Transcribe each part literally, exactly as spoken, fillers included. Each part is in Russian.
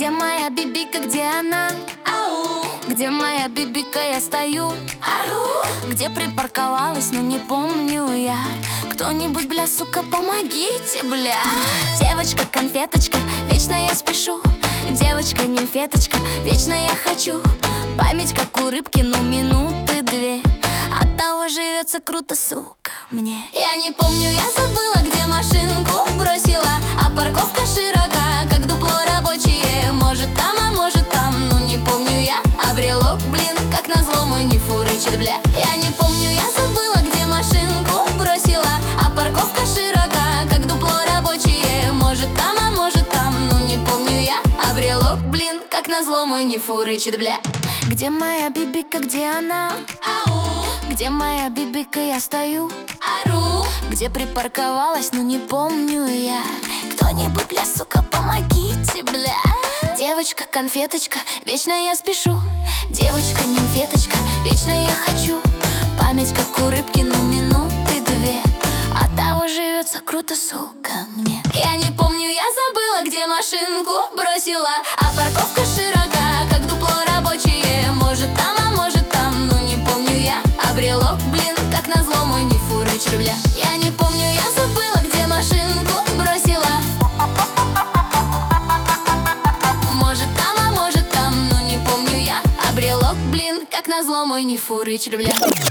Где моя бибика, где она? Ау! Где моя бибика, я стою? Ару! Где припарковалась, но не помню я. Кто-нибудь, бля, сука, помогите, бля. Девочка-конфеточка, вечно я спешу. Девочка-нимфеточка, вечно я хочу. Память, как у рыбки, ну минуты две. Оттого живется круто, сука, мне. Я не помню, я забыла, где машинку бросила. А парковка широка, как дупло рабочее. Может там, а может там, ну не помню я. А брелок, блин, как назло, мой не фурычит, бля. Я не помню, я забыла, где машинку бросила. А парковка широка, как дупло рабочее. Может там, а может там, ну не помню я. А брелок, блин, как назло, мой не фурычит, бля. Где моя бибика, где она? Ау! Где моя бибика, я стою? Ару! Где припарковалась, но не помню я. Кто-нибудь, бля, сука, помогите, бля. Девочка-конфеточка, вечно я спешу. Девочка-нимфеточка, вечно я хочу. Память, как у рыбки, ну минуты две. Оттого живется круто, сука, мне. Я не помню, я забыла, где машинку бросила. А парковка широка, как дупло рабочее. Может там, а может там, ну не помню я. А брелок, блин, как назло, мой не фурычит, бля. Я не помню, я забыла, где машинку бросила. Может там, а может там, ну не помню я. А брелок, блин, как назло, мой не фурычит, бля.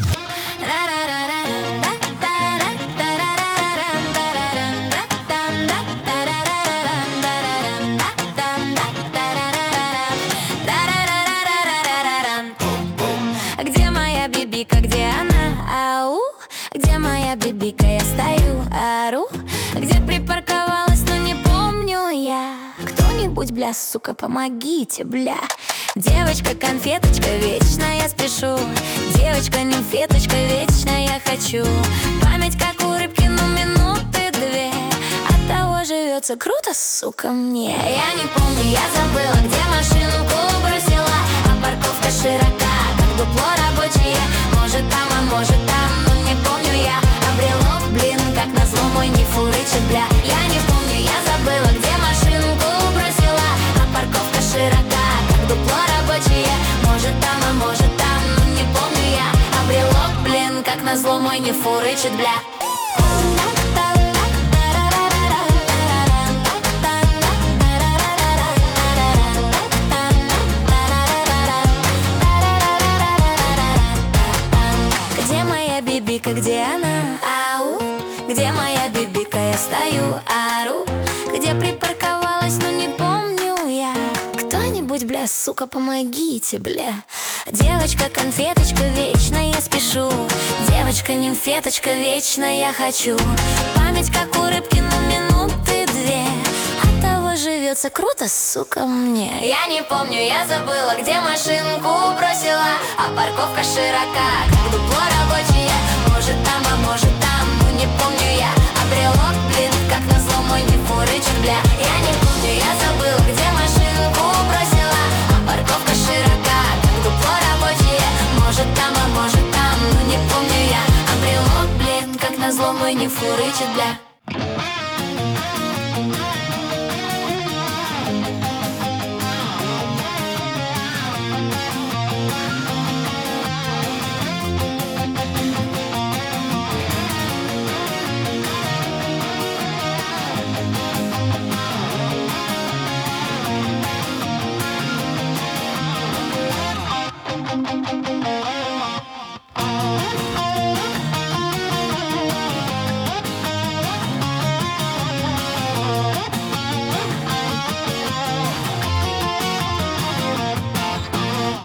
Где моя бибика, где она? Ау! Где моя бибика, я стою, ару! Где припарковалась, но не помню я. Кто-нибудь, бля, сука, помогите, бля. Девочка-конфеточка, вечно я спешу. Девочка-нимфеточка, вечно я хочу. Память, как у рыбки, ну минуты две. Оттого живется круто, сука, мне. Я не помню, я забыла, где машинку бросила. А парковка широка, как дупло рабочее. Может там, а может там, ну не помню я. А брелок, блин, как назло, мой не фурычит, бля. Я не помню, я забыла, где машинку бросила. А парковка широка, как дупло рабочее. Может там, а может там, ну не помню я. А брелок, блин, как назло, мой не фурычит, бля. Бибика, где она? Ау! Где моя бибика, я стою, ару! Где припарковалась, но не помню я. Кто-нибудь, бля, сука, помогите, бля. Девочка-конфеточка, вечно я спешу. Девочка-нимфеточка, вечно я хочу. Память, как у рыбки, на минуты две. Оттого живется круто, сука, мне. Я не помню, я забыла, где машинку бросила. А парковка широка, как дупло рабочее. Может там, а может там, ну не помню я. А брелок, блин, как назло, мой не фурычит, бля. Я не помню, я забыла, где машинку бросила. А парковка широка, как дупло рабочее. Может там, а может там, ну не помню я. А брелок, блин, как назло, мой не фурычит, бля.